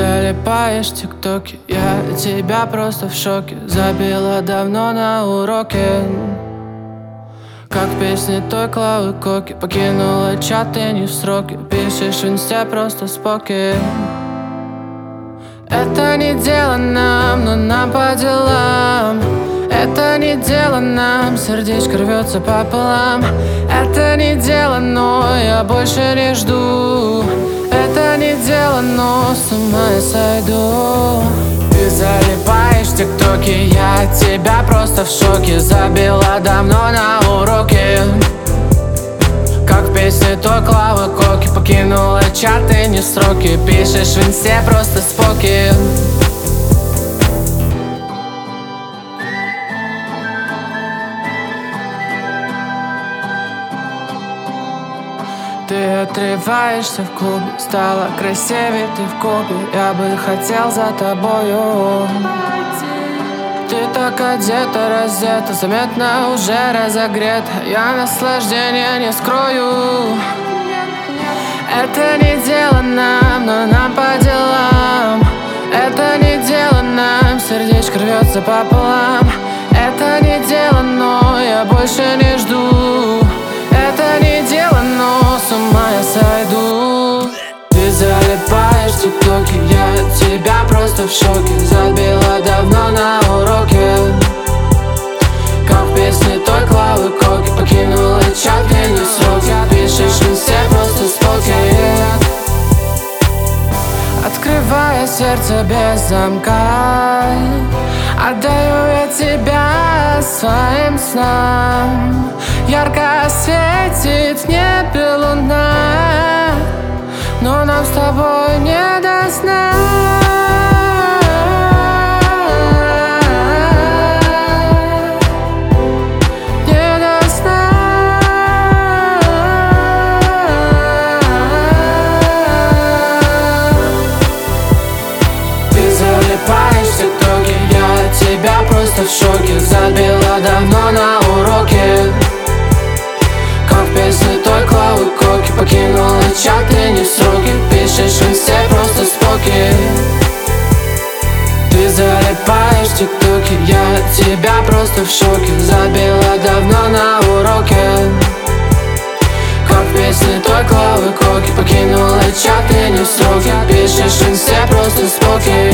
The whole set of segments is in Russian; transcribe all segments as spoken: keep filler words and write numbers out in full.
залипаешь в тиктоке, я от тебя просто в шоке. Забила давно на уроке, как в песне той Клавы Коки. Покинула чат и не в сроке, пишешь в инсте просто споки. Это не дело нам, но нам по делам. Это не дело нам, сердечко рвется пополам. Это не дело, но я больше не жду. Это не дело, но с ума я сойду. Ты залипаешь в тиктоке, я от тебя просто в шоке. Забила давно на уроке, как в песне той Клавы Коки. Покинула чат и не в сроке, пишешь в инсте просто споки. Ты отрываешься в клубе, стала красивее ты в копе. Я бы хотел за тобою. Ты так одета, раздета, заметно уже разогрета. Я наслаждение не скрою. Это не дело нам, но нам по делам. Это не дело нам, сердечко рвется пополам. Это не дело, но я больше не жду. Это не дело, но с ума я сойду. Ты залипаешь в тиктоке, я от тебя просто в шоке. Забила давно на уроке, как в песне той Клавы Коки. Покинула чат и не в сроке, пишешь в инсте просто споки. Открывая сердце без замка, отдаю я тебя своим снам. Ярко светит в небе луна, но нам с тобой не до сна. Не до сна. Ты залипаешь в тиктоке, я от тебя просто в шоке. Забила давно на уроке, как в песне той Клавы Коки. Покинула чат и не в сроке, пишешь в инсте просто споки. Ты залипаешь в тиктоке, я от тебя просто в шоке. Забила давно на уроке, как в песне той Клавы Коки. Покинула чат и не в сроке, пишешь в инсте просто споки.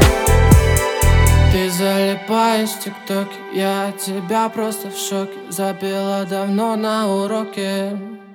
Ты залипаешь в тиктоке, я от тебя просто в шоке. Забила давно на уроке.